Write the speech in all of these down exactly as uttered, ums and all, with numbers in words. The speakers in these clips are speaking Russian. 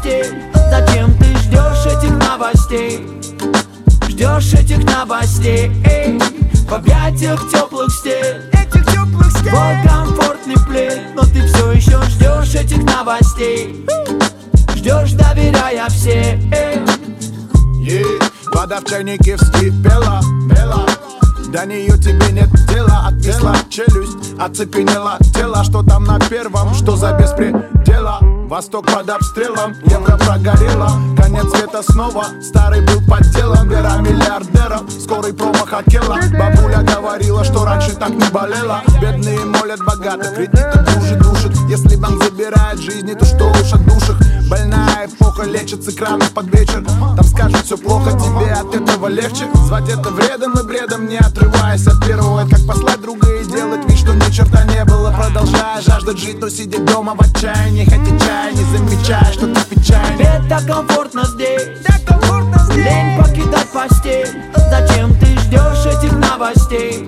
постель? Зачем ты ждешь этих новостей? Ждешь этих новостей, эй, в объятиях теплых стен, этих теплых стен. Твой комфортный плед, но ты все еще ждешь этих новостей. Ждешь, доверяя все, эй. Yeah. Вода в чайнике вскипела, бела. До нее тебе нет дела. Отвисла челюсть, оцепенела тело. Что там на первом, что за беспредела? Восток под обстрелом, евро прогорело. Конец света снова, старый был подделом. Вера миллиардеров, скорый промах Акела. Бабуля говорила, что раньше так не болела. Бедные молят богатых, кредиты душит, душит. Если банк забирает жизни, то что уж от душах? Больная эпоха лечит с экранов под вечер. Там скажут, все плохо, тебе от этого легче. Звать это вредом и бредом, не отрываясь от первого. Это как послать друга и делать вид, что ни черта не было. Продолжая жаждать жить, но сидеть дома в отчаянии. Хотя чай, не замечая, что ты печальный. Тебе так комфортно здесь, так комфортно здесь. Лень покидать постель. Зачем ты ждешь этих новостей?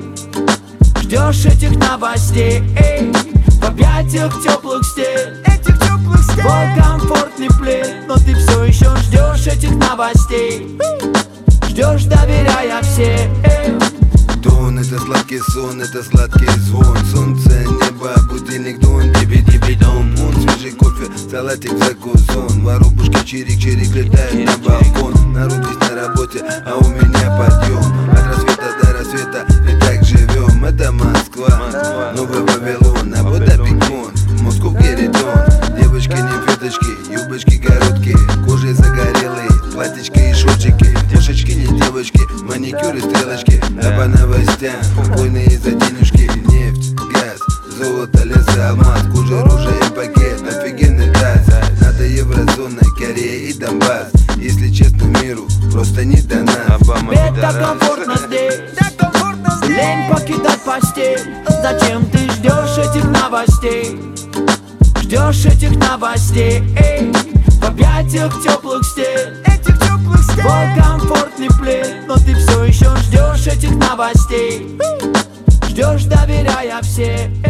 Ждешь этих новостей, эй, в объятиях теплых стен, этих теплых стен. Твой комфортный плед, но ты все еще ждешь этих новостей. Ждешь, доверяя все, эй. Тон — это сладкий сон, это сладкий звон. Солнце, небо, будильник, дон, диби-диби-дон. Он свежий кофе, салатик, закусон. Воробушки, чирик-чирик, летает на балкон. Народ весь на работе, а у меня подъем. От рассвета до рассвета и так живем. Это Москва, новый Вавилон, а вот Абикон, Москву Геридон. Девочки, нефеточки, юбочки короткие, кожи загорелые, платьички и шортики. Девушечки, не девочки, маникюр и стрелочки. А по новостям, войны из-за денежки. Нефть, газ, золото, леса, алмаз, кожа, оружие и пакет, офигенный таз. Надо еврозона, Корея и Донбасс. Если честно, миру просто не до нас. Тебе так комфортно здесь, так комфортно здесь. Лень покидать постель. Зачем ты ждешь этих новостей? Ждешь этих новостей, эй, в объятиях теплых стен, этих теплых стен. Твой комфортный плед, но ты все еще ждешь этих новостей. Ждешь, доверяя все.